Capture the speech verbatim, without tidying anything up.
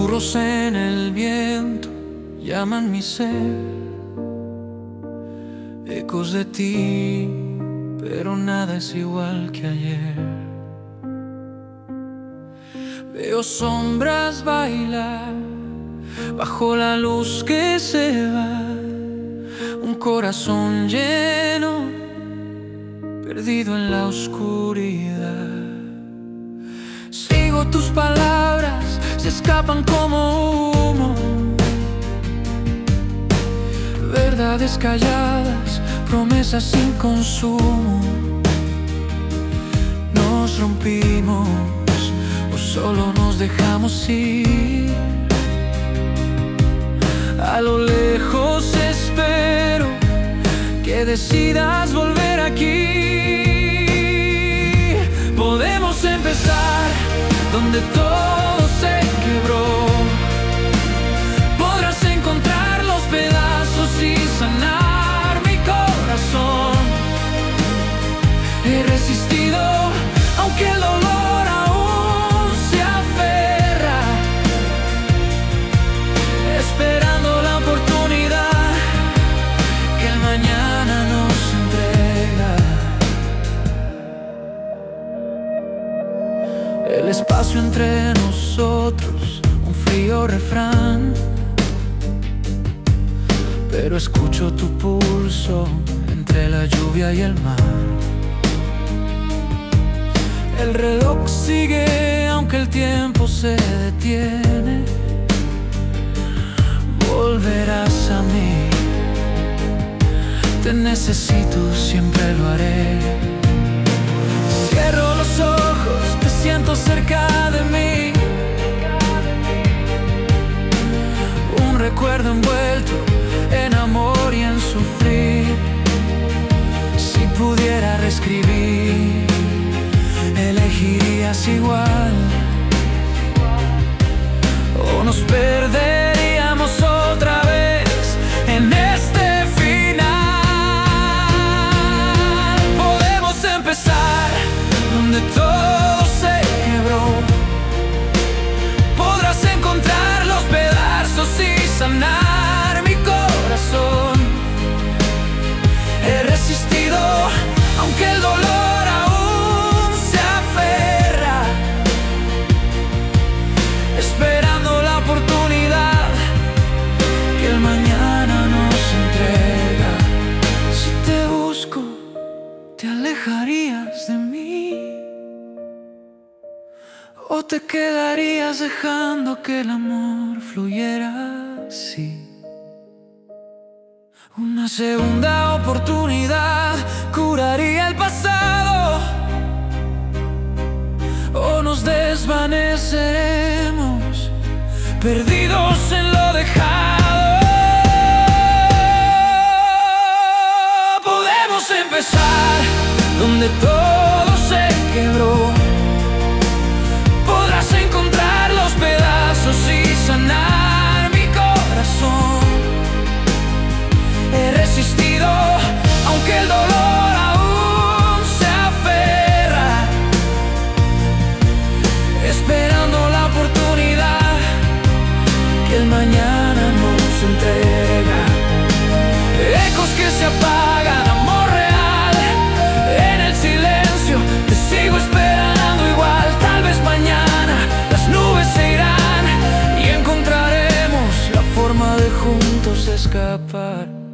Susurros en el viento llaman mi ser, ecos de ti, pero nada es igual que ayer. Veo sombras bailar bajo la luz que se va, un corazón lleno, perdido en la oscuridad. Sigo tus palabras, se escapan como humo, verdades calladas, promesas sin consumo. Nos rompimos o solo nos dejamos ir. A lo lejos espero que decidas volver aquí. Podemos empezar donde todo se quebró. Podrás encontrar los pedazos y sanar mi corazón. He resistido aunque el dolor aún se aferra, esperando la oportunidad que el mañana nos entrega. El espacio entre nosotros, un frío refrán, pero escucho tu pulso entre la lluvia y el mar. El reloj sigue aunque el tiempo se detiene. Volverás a mí, te necesito, siempre lo haré. Cierro los ojos, te siento cerca de mí, un recuerdo envuelto en amor y en sufrir. Si pudiera reescribir, elegirías igual, o nos perderíamos otra vez en este final. Podemos empezar donde todo se quebró. Podrás encontrar los pedazos y sanar mi corazón. He resistido aunque el dolor aún se aferra, esperando la oportunidad que el mañana nos entrega. Si te busco, ¿te alejarías de mí? ¿O te quedarías dejando que el amor fluyera así? Una segunda oportunidad curaría el pasado, o nos desvaneceremos perdidos en lo dejado. Podemos empezar donde todo se quebró. Podrás encontrar los pedazos y sanar mi corazón. He resistido aunque el dolor aún se aferra, esperando la oportunidad que el mañana nos entrega. Ecos que se apagan, amor real, en el silencio te sigo esperando igual. Tal vez mañana las nubes se irán y encontraremos la forma de juntos escapar.